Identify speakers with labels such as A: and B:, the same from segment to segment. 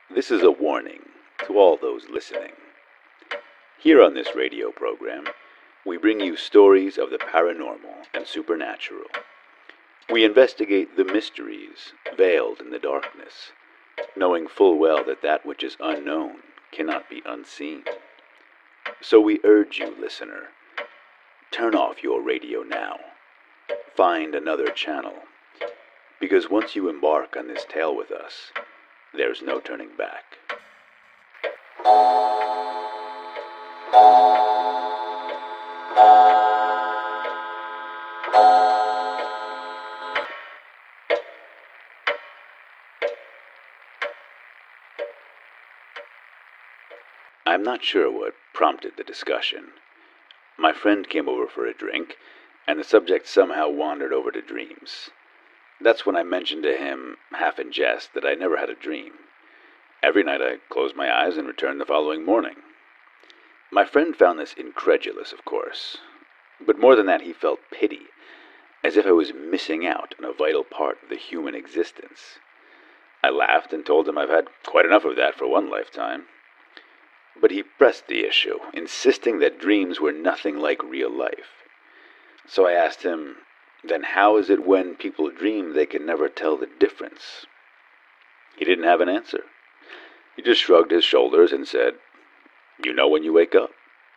A: This is a warning to all those listening. Here on this radio program, we bring you stories of the paranormal and supernatural. We investigate the mysteries veiled in the darkness, knowing full well that that which is unknown cannot be unseen. So we urge you, listener, turn off your radio now. Find another channel, because once you embark on this tale with us, there's no turning back. I'm not sure what prompted the discussion. My friend came over for a drink, and the subject somehow wandered over to dreams. That's when I mentioned to him, half in jest, that I never had a dream. Every night I closed my eyes and returned the following morning. My friend found this incredulous, of course. But more than that, he felt pity, as if I was missing out on a vital part of the human existence. I laughed and told him I've had quite enough of that for one lifetime. But he pressed the issue, insisting that dreams were nothing like real life. So I asked him, then how is it when people dream they can never tell the difference? He didn't have an answer. He just shrugged his shoulders and said, "You know when you wake up."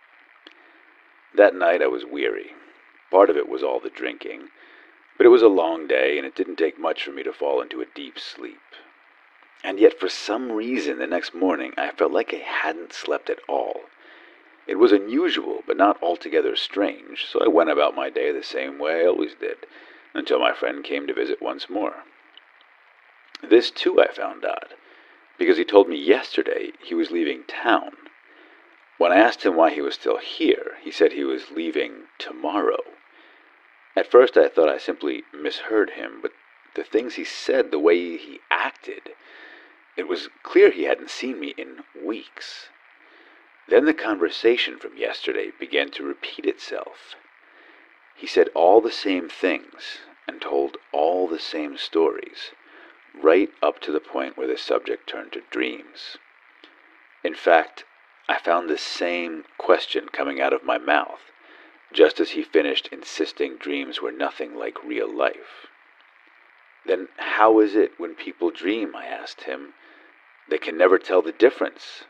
A: That night I was weary. Part of it was all the drinking, but it was a long day and it didn't take much for me to fall into a deep sleep. And yet for some reason the next morning I felt like I hadn't slept at all. It was unusual, but not altogether strange, so I went about my day the same way I always did, until my friend came to visit once more. This too I found odd, because he told me yesterday he was leaving town. When I asked him why he was still here, he said he was leaving tomorrow. At first I thought I simply misheard him, but the things he said, the way he acted, it was clear he hadn't seen me in weeks. Then the conversation from yesterday began to repeat itself. He said all the same things and told all the same stories, right up to the point where the subject turned to dreams. In fact, I found the same question coming out of my mouth, just as he finished insisting dreams were nothing like real life. Then how is it when people dream, I asked him, they can never tell the difference?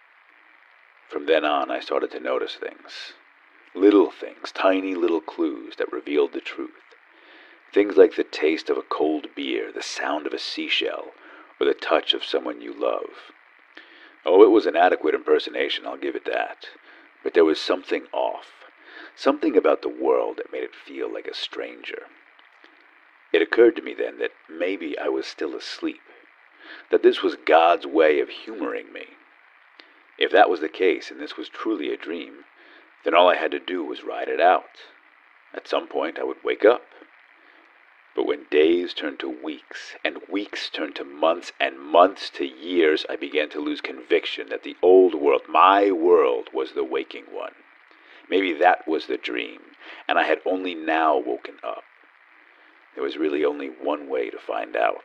A: From then on, I started to notice things. Little things, tiny little clues that revealed the truth. Things like the taste of a cold beer, the sound of a seashell, or the touch of someone you love. Oh, it was an adequate impersonation, I'll give it that. But there was something off. Something about the world that made it feel like a stranger. It occurred to me then that maybe I was still asleep. That this was God's way of humoring me. If that was the case, and this was truly a dream, then all I had to do was ride it out. At some point I would wake up. But when days turned to weeks, and weeks turned to months, and months to years, I began to lose conviction that the old world, my world, was the waking one. Maybe that was the dream, and I had only now woken up. There was really only one way to find out.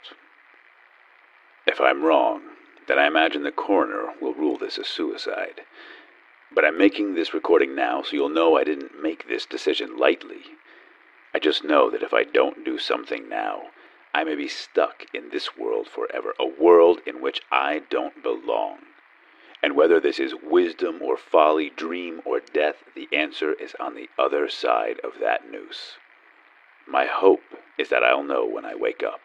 A: If I'm wrong, then I imagine the coroner will rule this a suicide. But I'm making this recording now so you'll know I didn't make this decision lightly. I just know that if I don't do something now, I may be stuck in this world forever, a world in which I don't belong. And whether this is wisdom or folly, dream or death, the answer is on the other side of that noose. My hope is that I'll know when I wake up.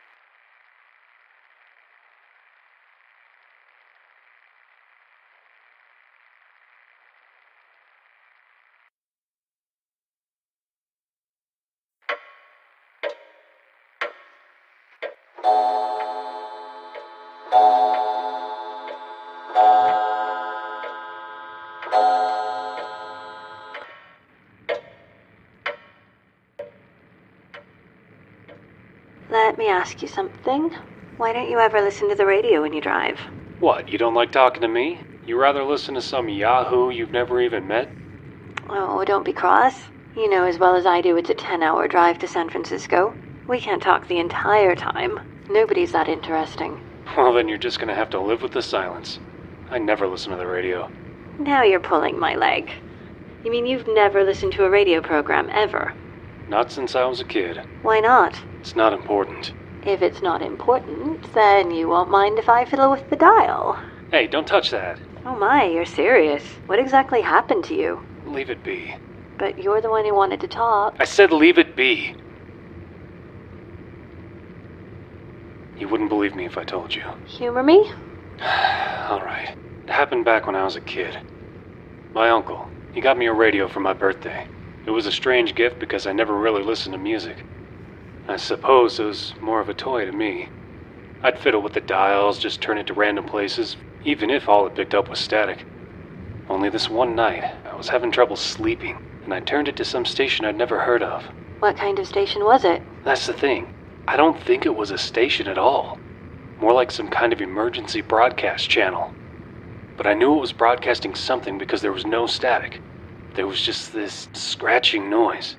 B: Let me ask you something. Why don't you ever listen to the radio when you drive?
C: What, you don't like talking to me? You rather listen to some yahoo you've never even met?
B: Oh, don't be cross. You know as well as I do it's a 10-hour drive to San Francisco. We can't talk the entire time. Nobody's that interesting.
C: Well, then you're just gonna have to live with the silence. I never listen to the radio.
B: Now you're pulling my leg. You mean you've never listened to a radio program, ever?
C: Not since I was a kid.
B: Why not?
C: It's not important.
B: If it's not important, then you won't mind if I fiddle with the dial.
C: Hey, don't touch that.
B: Oh my, you're serious. What exactly happened to you?
C: Leave it be.
B: But you're the one who wanted to talk.
C: I said leave it be. You wouldn't believe me if I told you.
B: Humor me?
C: Alright. It happened back when I was a kid. My uncle, he got me a radio for my birthday. It was a strange gift because I never really listened to music. I suppose it was more of a toy to me. I'd fiddle with the dials, just turn it to random places, even if all it picked up was static. Only this one night, I was having trouble sleeping, and I turned it to some station I'd never heard of.
B: What kind of station was it?
C: That's the thing. I don't think it was a station at all. More like some kind of emergency broadcast channel. But I knew it was broadcasting something because there was no static. There was just this scratching noise.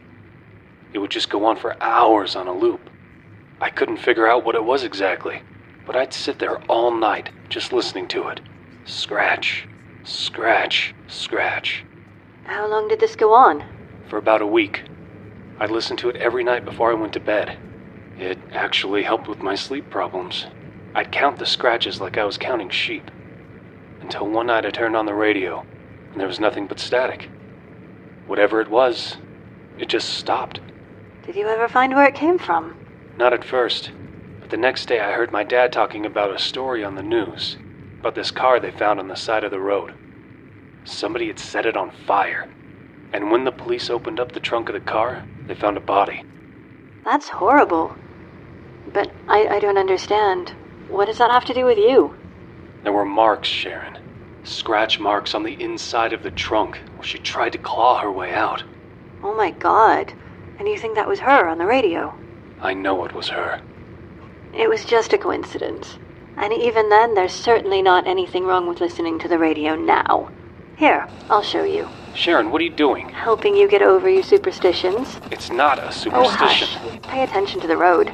C: It would just go on for hours on a loop. I couldn't figure out what it was exactly, but I'd sit there all night just listening to it. Scratch, scratch, scratch.
B: How long did this go on?
C: For about a week. I'd listen to it every night before I went to bed. It actually helped with my sleep problems. I'd count the scratches like I was counting sheep. Until one night I turned on the radio, and there was nothing but static. Whatever it was, it just stopped.
B: Did you ever find where it came from?
C: Not at first, but the next day I heard my dad talking about a story on the news, about this car they found on the side of the road. Somebody had set it on fire, and when the police opened up the trunk of the car, they found a body.
B: That's horrible. But I don't understand. What does that have to do with you?
C: There were marks, Sharon. Scratch marks on the inside of the trunk where she tried to claw her way out.
B: Oh my God. And you think that was her on the radio?
C: I know it was her.
B: It was just a coincidence. And even then, there's certainly not anything wrong with listening to the radio now. Here, I'll show you.
C: Sharon, what are you doing?
B: Helping you get over your superstitions.
C: It's not a
B: Oh,
C: superstition.
B: hush. Pay attention to the road.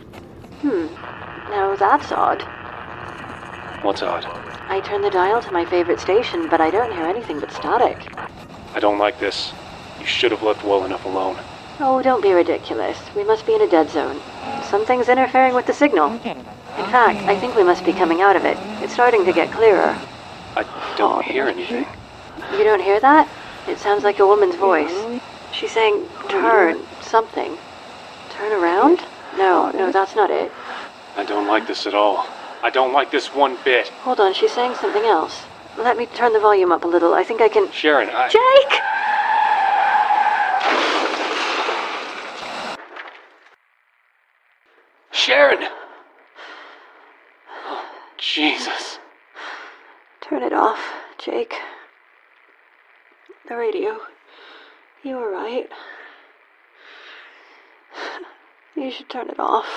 B: Now that's odd.
C: What's odd?
B: I turn the dial to my favorite station, but I don't hear anything but static.
C: I don't like this. You should have left well enough alone.
B: Oh, don't be ridiculous. We must be in a dead zone. Something's interfering with the signal. In fact, I think we must be coming out of it. It's starting to get clearer.
C: I don't hear anything.
B: You don't hear that? It sounds like a woman's voice. She's saying, turn, something. Turn around? No, that's not it.
C: I don't like this at all. I don't like this one bit.
B: Hold on, she's saying something else. Let me turn the volume up a little. I think I can...
C: Sharon,
B: Jake!
C: Sharon! Oh, Jesus.
B: Turn it off, Jake. The radio. You were right. You should turn it off.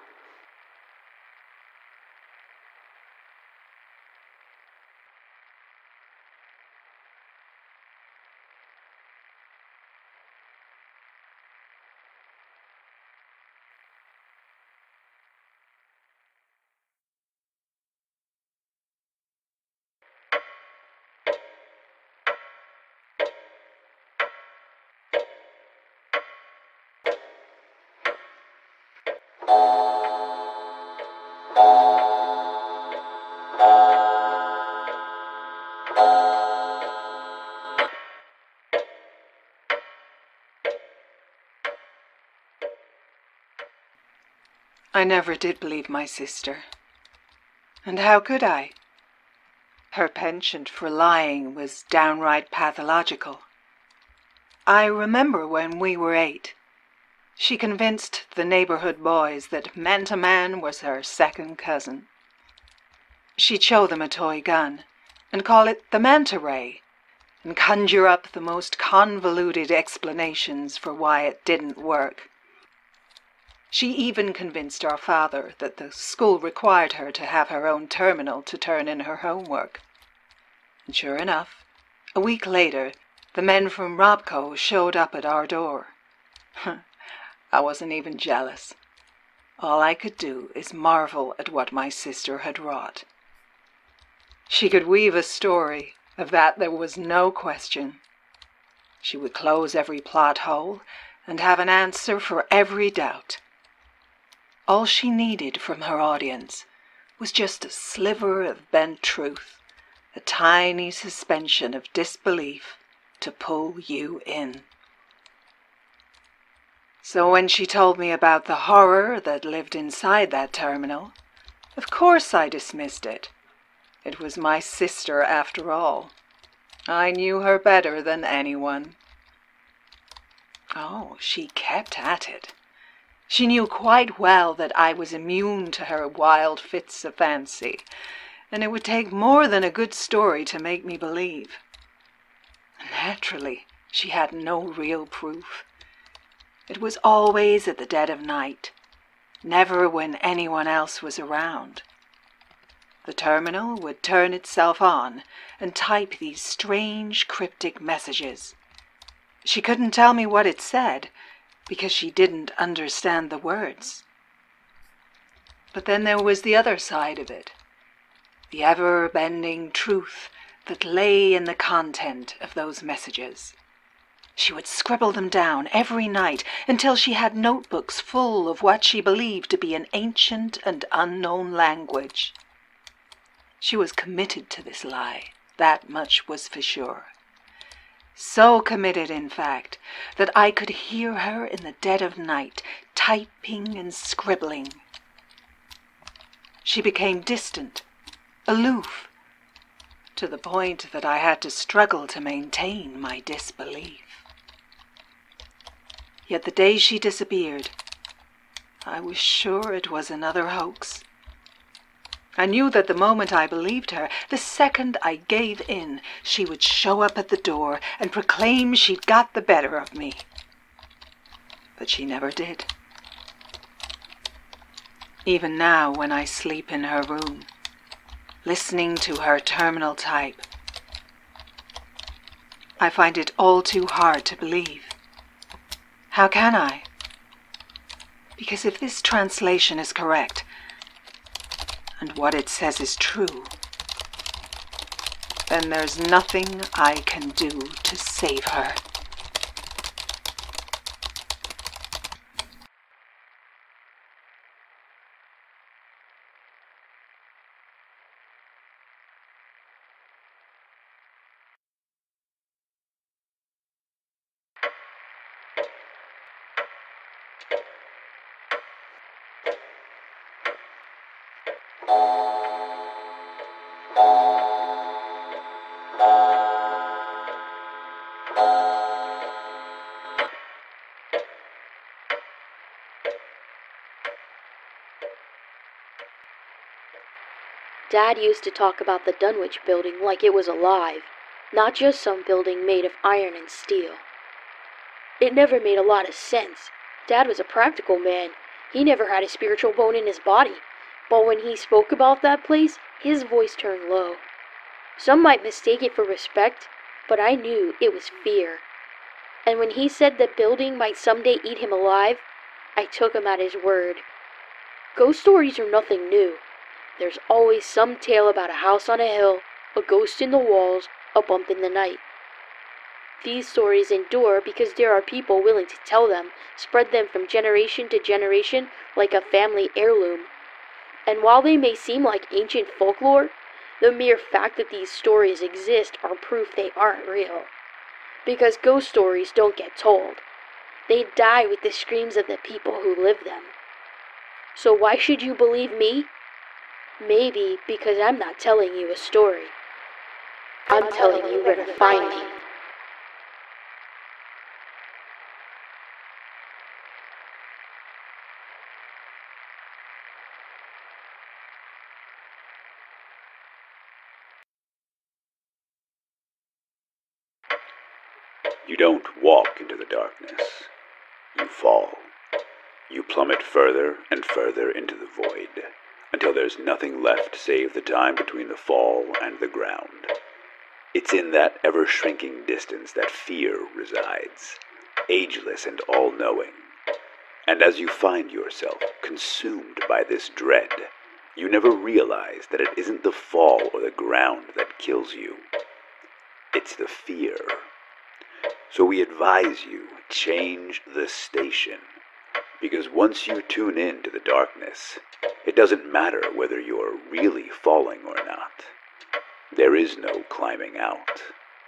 D: I never did believe my sister. And how could I? Her penchant for lying was downright pathological. I remember when we were 8, she convinced the neighborhood boys that Manta Man was her second cousin. She'd show them a toy gun and call it the Manta Ray and conjure up the most convoluted explanations for why it didn't work. She even convinced our father that the school required her to have her own terminal to turn in her homework. And sure enough, a week later, the men from Robco showed up at our door. I wasn't even jealous. all I could do is marvel at what my sister had wrought. She could weave a story, of that there was no question. She would close every plot hole and have an answer for every doubt. All she needed from her audience was just a sliver of bent truth, a tiny suspension of disbelief to pull you in. So when she told me about the horror that lived inside that terminal, of course I dismissed it. It was my sister after all. I knew her better than anyone. Oh, she kept at it. She knew quite well that I was immune to her wild fits of fancy, and it would take more than a good story to make me believe. Naturally, she had no real proof. It was always at the dead of night, never when anyone else was around. The terminal would turn itself on and type these strange, cryptic messages. She couldn't tell me what it said because she didn't understand the words. But then there was the other side of it, the ever-bending truth that lay in the content of those messages. She would scribble them down every night until she had notebooks full of what she believed to be an ancient and unknown language. She was committed to this lie, that much was for sure. So committed, in fact, that I could hear her in the dead of night, typing and scribbling. She became distant, aloof, to the point that I had to struggle to maintain my disbelief. Yet the day she disappeared, I was sure it was another hoax. I knew that the moment I believed her, the second I gave in, she would show up at the door and proclaim she'd got the better of me. But she never did. Even now, when I sleep in her room, listening to her terminal type, I find it all too hard to believe. How can I? Because if this translation is correct, and what it says is true, then there's nothing I can do to save her.
E: Dad used to talk about the Dunwich building like it was alive, not just some building made of iron and steel. It never made a lot of sense. Dad was a practical man. He never had a spiritual bone in his body. But when he spoke about that place, his voice turned low. Some might mistake it for respect, but I knew it was fear. And when he said the building might someday eat him alive, I took him at his word. Ghost stories are nothing new. There's always some tale about a house on a hill, a ghost in the walls, a bump in the night. These stories endure because there are people willing to tell them, spread them from generation to generation like a family heirloom. And while they may seem like ancient folklore, the mere fact that these stories exist are proof they aren't real. Because ghost stories don't get told. They die with the screams of the people who live them. So why should you believe me? Maybe because I'm not telling you a story. I'm telling you where to find me.
A: You don't walk into the darkness. You fall. You plummet further and further into the void, until there's nothing left save the time between the fall and the ground. It's in that ever-shrinking distance that fear resides, ageless and all-knowing. And as you find yourself consumed by this dread, you never realize that it isn't the fall or the ground that kills you. It's the fear. So we advise you, change the station. Because once you tune in to the darkness, it doesn't matter whether you're really falling or not. There is no climbing out.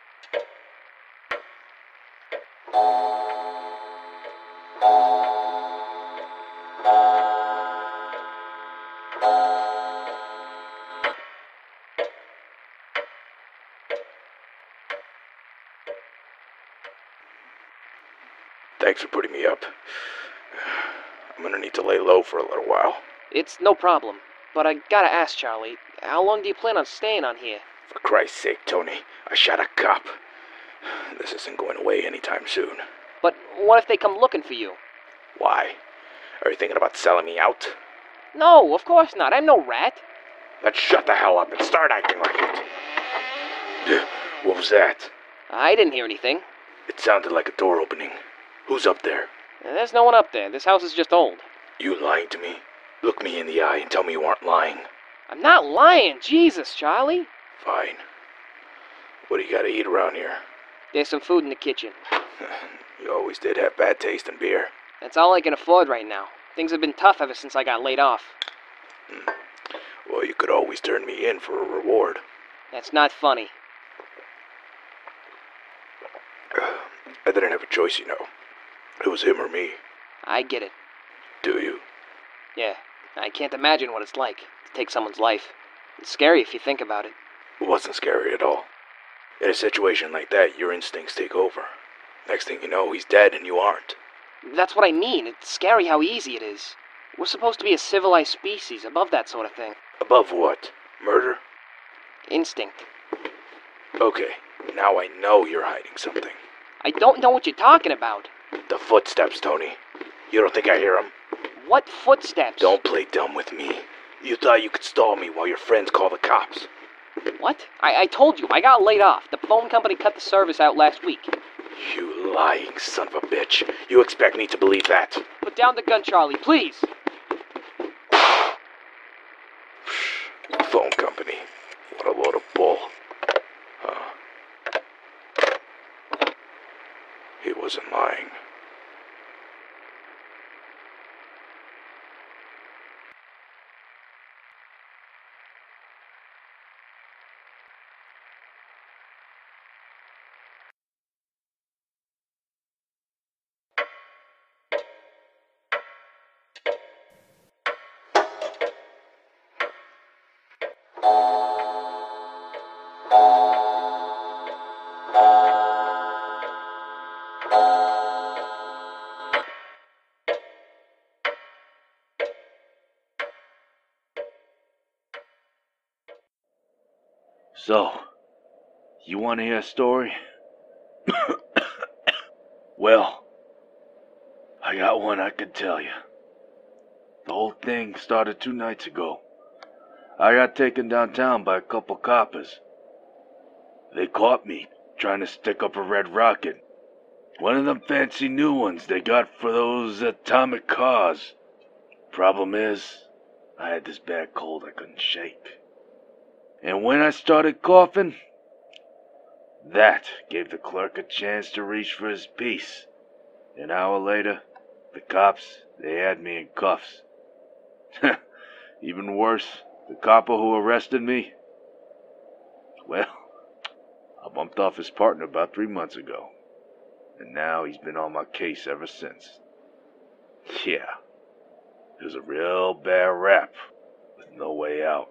F: Thanks for putting me up. I'm gonna need to lay low for a little while.
G: It's no problem. But I gotta ask, Charlie, how long do you plan on staying on here?
F: For Christ's sake, Tony, I shot a cop. This isn't going away anytime soon.
G: But what if they come looking for you?
F: Why? Are you thinking about selling me out?
G: No, of course not. I'm no rat.
F: Let's shut the hell up and start acting like it. What was that?
G: I didn't hear anything.
F: It sounded like a door opening. Who's up there?
G: There's no one up there. This house is just old.
F: You lying to me? Look me in the eye and tell me you aren't lying.
G: I'm not lying. Jesus, Charlie.
F: Fine. What do you gotta eat around here?
G: There's some food in the kitchen.
F: You always did have bad taste in beer.
G: That's all I can afford right now. Things have been tough ever since I got laid off.
F: Well, you could always turn me in for a reward.
G: That's not funny.
F: I didn't have a choice, you know. It was him or me.
G: I get it.
F: Do you?
G: Yeah, I can't imagine what it's like to take someone's life. It's scary if you think about it.
F: It wasn't scary at all. In a situation like that, your instincts take over. Next thing you know, he's dead and you aren't.
G: That's what I mean. It's scary how easy it is. We're supposed to be a civilized species above that sort of thing.
F: Above what? Murder?
G: Instinct.
F: Okay, now I know you're hiding something.
G: I don't know what you're talking about.
F: The footsteps, Tony. You don't think I hear them?
G: What footsteps?
F: Don't play dumb with me. You thought you could stall me while your friends call the cops.
G: What? I told you, I got laid off. The phone company cut the service out last week.
F: You lying son of a bitch. You expect me to believe that?
G: Put down the gun, Charlie, please.
F: Phone company. What a load of bull. He wasn't lying.
H: So, you want to hear a story? Well, I got one I could tell you. The whole thing started 2 nights ago. I got taken downtown by a couple coppers. They caught me trying to stick up a red rocket. One of them fancy new ones they got for those atomic cars. Problem is, I had this bad cold I couldn't shake. And when I started coughing, that gave the clerk a chance to reach for his piece. An hour later, the cops, they had me in cuffs. Even worse, the copper who arrested me, well, I bumped off his partner about 3 months ago. And now he's been on my case ever since. Yeah, it was a real bad rap with no way out.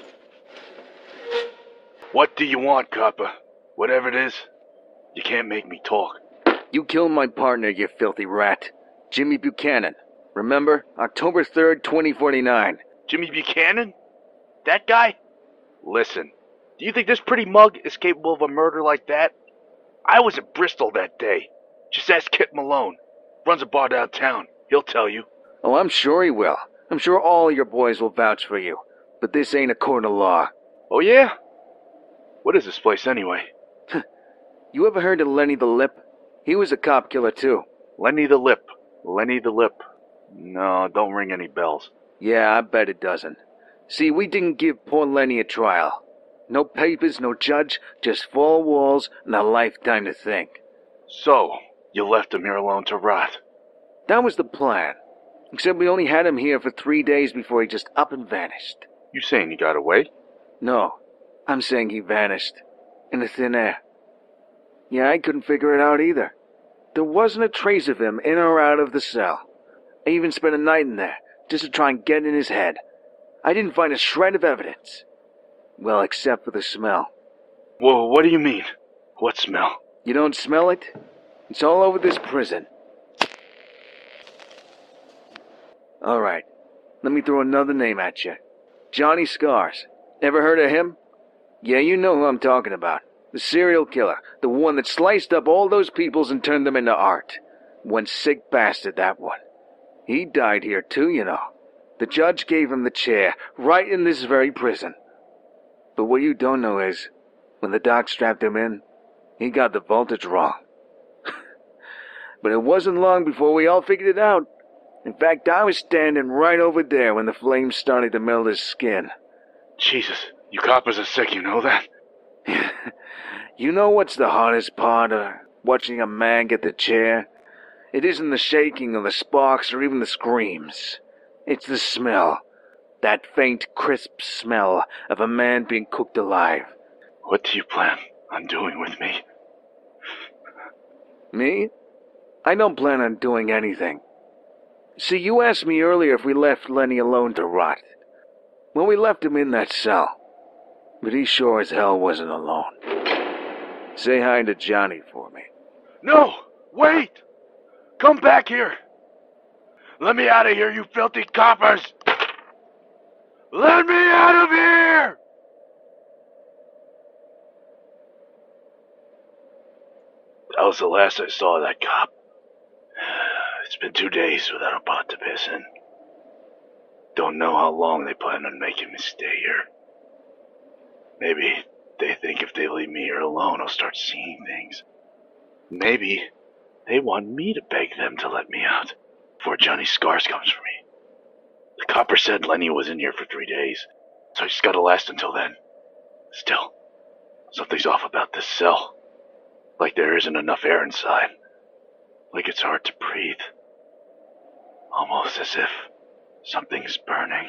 H: What do you want, copper? Whatever it is, you can't make me talk.
I: You killed my partner, you filthy rat. Jimmy Buchanan. Remember? October 3rd, 2049.
H: Jimmy Buchanan? That guy? Listen, do you think this pretty mug is capable of a murder like that? I was at Bristol that day. Just ask Kit Malone. Runs a bar downtown. He'll tell you.
I: Oh, I'm sure he will. I'm sure all your boys will vouch for you. But this ain't a court of law.
H: Oh yeah? What is this place anyway?
I: You ever heard of Lenny the Lip? He was a cop killer too.
H: Lenny the Lip. Lenny the Lip. No, don't ring any bells.
I: Yeah, I bet it doesn't. See, we didn't give poor Lenny a trial. No papers, no judge, just four walls and a lifetime to think.
H: So, you left him here alone to rot?
I: That was the plan. Except we only had him here for 3 days before he just up and vanished.
H: You saying he got away?
I: No, I'm saying he vanished. In the thin air. Yeah, I couldn't figure it out either. There wasn't a trace of him in or out of the cell. I even spent a night in there, just to try and get in his head. I didn't find a shred of evidence. Well, except for the smell.
H: Whoa, what do you mean? What smell?
I: You don't smell it? It's all over this prison. All right, let me throw another name at you. Johnny Scars. Ever heard of him? Yeah, you know who I'm talking about. The serial killer. The one that sliced up all those peoples and turned them into art. One sick bastard, that one. He died here too, you know. The judge gave him the chair, right in this very prison. But what you don't know is, when the doc strapped him in, he got the voltage wrong. But it wasn't long before we all figured it out. In fact, I was standing right over there when the flames started to melt his skin.
H: Jesus, you coppers are sick, you know that?
I: You know what's the hardest part of watching a man get the chair? It isn't the shaking or the sparks or even the screams. It's the smell. That faint, crisp smell of a man being cooked alive.
H: What do you plan on doing with me?
I: Me? I don't plan on doing anything. See, you asked me earlier if we left Lenny alone to rot. Well, we left him in that cell. But he sure as hell wasn't alone. Say hi to Johnny for me.
H: No! Wait! Come back here! Let me out of here, you filthy coppers! Let me out of here! That was the last I saw of that cop. It's been 2 days without a pot to piss in. Don't know how long they plan on making me stay here. Maybe they think if they leave me here alone, I'll start seeing things. Maybe they want me to beg them to let me out before Johnny Scars comes for me. The copper said Lenny was in here for 3 days, so I just gotta last until then. Still, something's off about this cell. Like there isn't enough air inside. Like it's hard to breathe. Almost as if something's burning.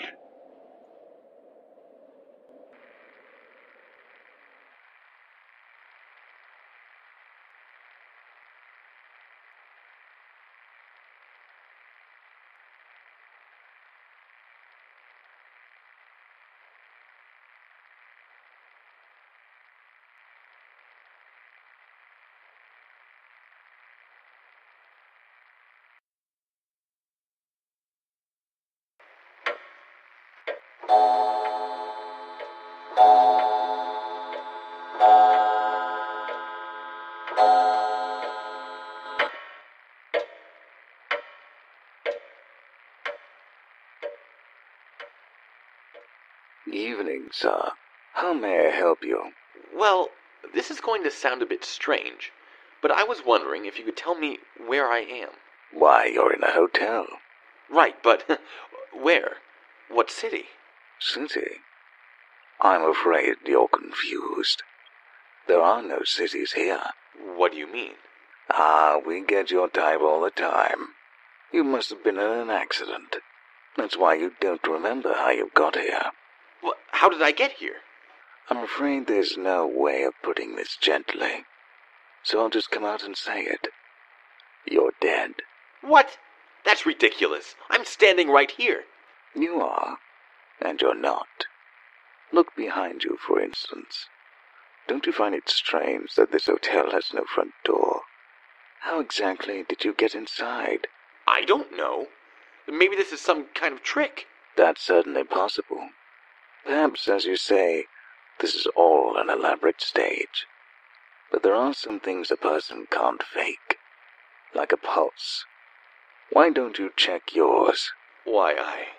I: Evening, sir. How may I help you?
J: Well, this is going to sound a bit strange, but I was wondering if you could tell me where I am.
I: Why, you're in a hotel.
J: Right, but where? What city?
I: City? I'm afraid you're confused. There are no cities here.
J: What do you mean?
I: Ah, we get your type all the time. You must have been in an accident. That's why you don't remember how you got here.
J: Well, how did I get here?
I: I'm afraid there's no way of putting this gently. So I'll just come out and say it. You're dead.
J: What? That's ridiculous. I'm standing right here.
I: You are, and you're not. Look behind you, for instance. Don't you find it strange that this hotel has no front door? How exactly did you get inside?
J: I don't know. Maybe this is some kind of trick.
I: That's certainly possible. Perhaps, as you say, this is all an elaborate stage. But there are some things a person can't fake. Like a pulse. Why don't you check yours?
J: Why,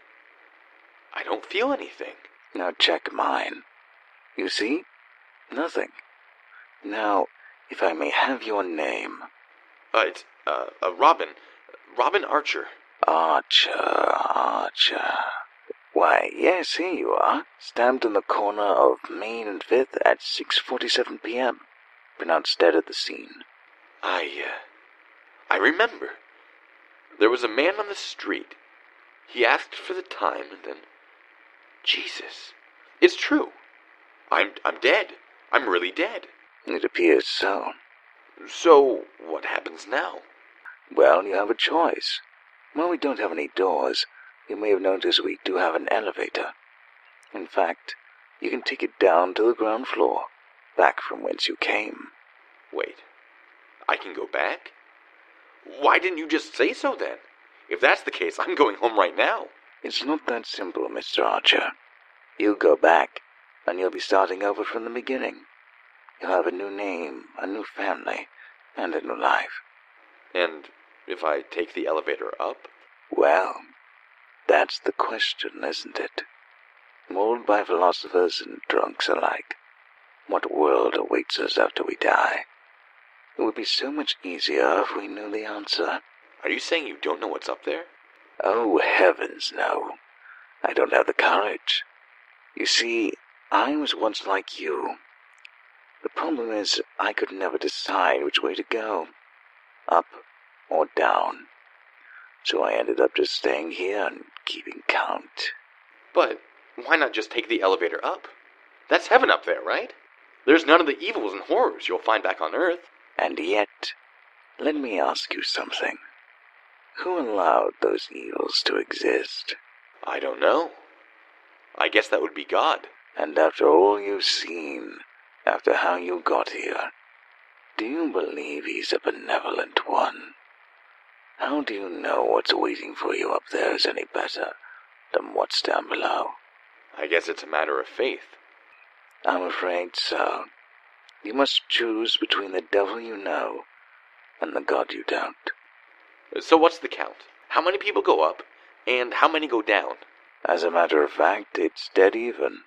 J: I don't feel anything.
I: Now check mine. You see? Nothing. Now, if I may have your name.
J: It's, Robin. Robin Archer.
I: Archer. Why, yes, here you are, stamped in the corner of Main and 5th at 6:47 p.m. Pronounced dead at the scene.
J: I remember. There was a man on the street. He asked for the time, and then... Jesus. It's true. I'm dead. I'm really dead.
I: It appears so.
J: So, what happens now?
I: Well, you have a choice. While we don't have any doors, you may have noticed we do have an elevator. In fact, you can take it down to the ground floor, back from whence you came.
J: Wait. I can go back? Why didn't you just say so then? If that's the case, I'm going home right now.
I: It's not that simple, Mr. Archer. You go back, and you'll be starting over from the beginning. You'll have a new name, a new family, and a new life.
J: And if I take the elevator up?
I: Well, that's the question, isn't it? Mulled by philosophers and drunks alike. What world awaits us after we die? It would be so much easier if we knew the answer.
J: Are you saying you don't know what's up there?
I: Oh, heavens, no. I don't have the courage. You see, I was once like you. The problem is, I could never decide which way to go. Up or down. So I ended up just staying here and keeping count.
J: But why not just take the elevator up? That's heaven up there, right? There's none of the evils and horrors you'll find back on Earth.
I: And yet, let me ask you something. Who allowed those evils to exist?
J: I don't know. I guess that would be God.
I: And after all you've seen, after how you got here, do you believe he's a benevolent one? How do you know what's waiting for you up there is any better than what's down below?
J: I guess it's a matter of faith.
I: I'm afraid so. You must choose between the devil you know and the God you don't.
J: So what's the count? How many people go up, and how many go down?
I: As a matter of fact, it's dead even.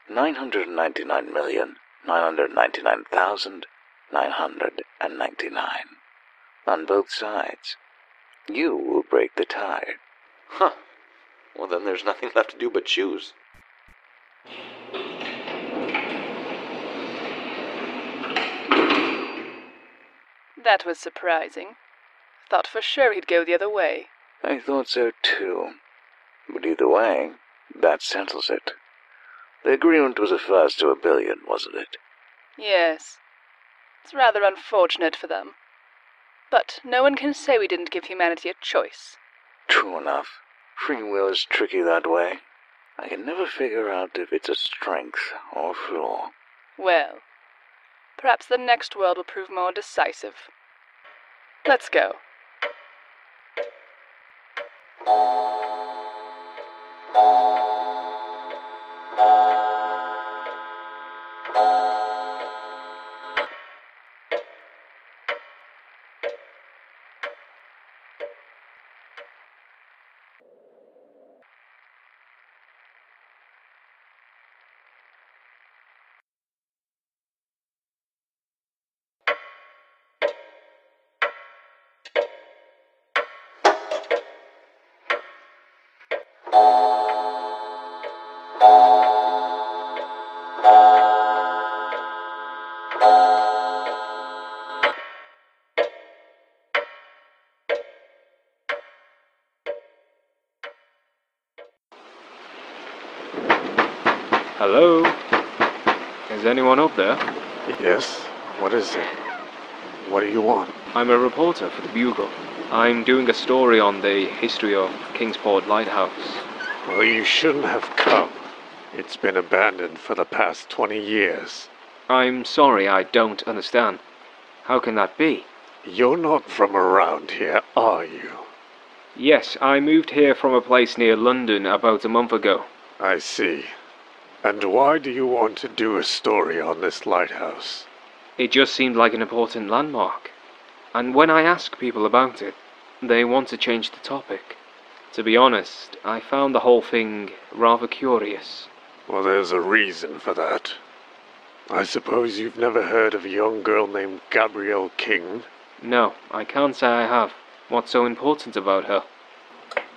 I: 999,999,999. On both sides. You will break the tie.
J: Huh. Well, then there's nothing left to do but choose.
K: That was surprising. Thought for sure he'd go the other way.
I: I thought so too. But either way, that settles it. The agreement was a first to $1 billion, wasn't it?
K: Yes. It's rather unfortunate for them. But no one can say we didn't give humanity a choice.
I: True enough. Free will is tricky that way. I can never figure out if it's a strength or a flaw.
K: Well, perhaps the next world will prove more decisive. Let's go.
C: Hello? Is anyone up there?
L: Yes? What is it? What do you want?
C: I'm a reporter for the Bugle. I'm doing a story on the history of Kingsport Lighthouse.
L: Well, you shouldn't have come. It's been abandoned for the past 20 years.
C: I'm sorry, I don't understand. How can that be?
L: You're not from around here, are you?
C: Yes, I moved here from a place near London about a month ago.
L: I see. And why do you want to do a story on this lighthouse?
C: It just seemed like an important landmark. And when I ask people about it, they want to change the topic. To be honest, I found the whole thing rather curious.
L: Well, there's a reason for that. I suppose you've never heard of a young girl named Gabrielle King?
C: No, I can't say I have. What's so important about her?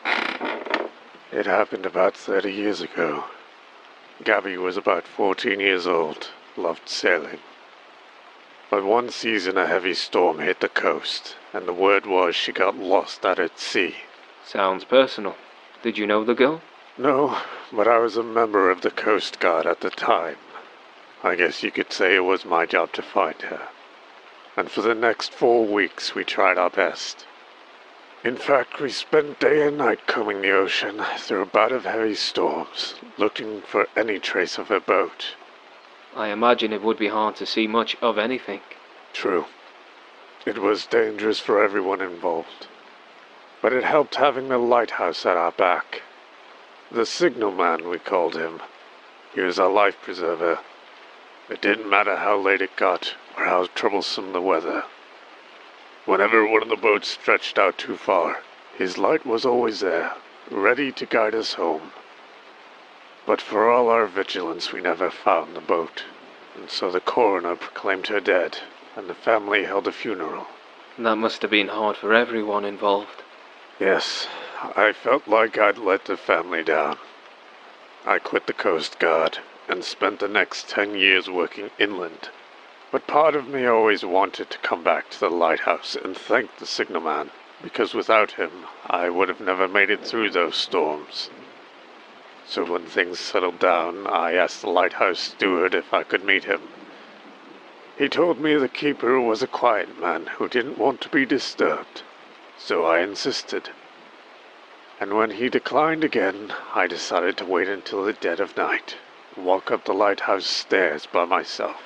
L: It happened about 30 years ago. Gabby was about 14 years old, loved sailing. But one season a heavy storm hit the coast, and the word was she got lost out at sea.
M: Sounds personal. Did you know the girl?
L: No, but I was a member of the Coast Guard at the time. I guess you could say it was my job to find her. And for the next 4 weeks we tried our best. In fact, we spent day and night combing the ocean through a bout of heavy storms, looking for any trace of her boat.
M: I imagine it would be hard to see much of anything.
L: True. It was dangerous for everyone involved. But it helped having the lighthouse at our back. The signalman, we called him. He was our life preserver. It didn't matter how late it got, or how troublesome the weather. Whenever one of the boats stretched out too far, his light was always there, ready to guide us home. But for all our vigilance, we never found the boat, and so the coroner proclaimed her dead, and the family held a funeral.
M: That must have been hard for everyone involved.
L: Yes, I felt like I'd let the family down. I quit the Coast Guard and spent the next 10 years working inland. But part of me always wanted to come back to the lighthouse and thank the signalman, because without him, I would have never made it through those storms. So when things settled down, I asked the lighthouse steward if I could meet him. He told me the keeper was a quiet man who didn't want to be disturbed, so I insisted. And when he declined again, I decided to wait until the dead of night, and walk up the lighthouse stairs by myself.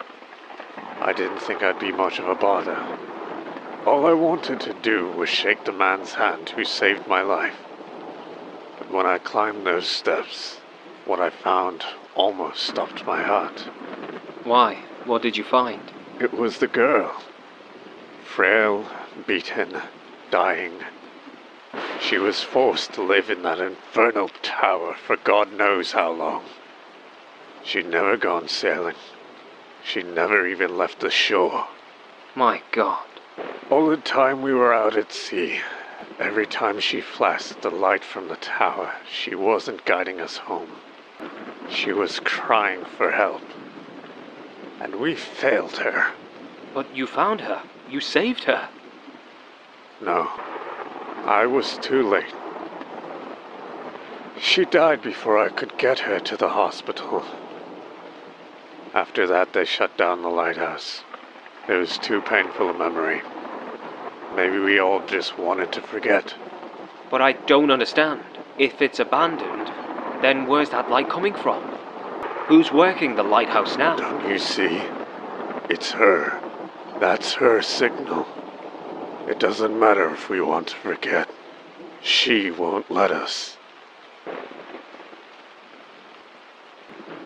L: I didn't think I'd be much of a bother. All I wanted to do was shake the man's hand who saved my life. But when I climbed those steps, what I found almost stopped my heart.
M: Why? What did you find?
L: It was the girl. Frail, beaten, dying. She was forced to live in that infernal tower for God knows how long. She'd never gone sailing. She never even left the shore.
M: My God.
L: All the time we were out at sea, every time she flashed the light from the tower, she wasn't guiding us home. She was crying for help. And we failed her.
M: But you found her. You saved her.
L: No, I was too late. She died before I could get her to the hospital. After that, they shut down the lighthouse. It was too painful a memory. Maybe we all just wanted to forget.
M: But I don't understand. If it's abandoned, then where's that light coming from? Who's working the lighthouse now?
L: Don't you see? It's her. That's her signal. It doesn't matter if we want to forget. She won't let us.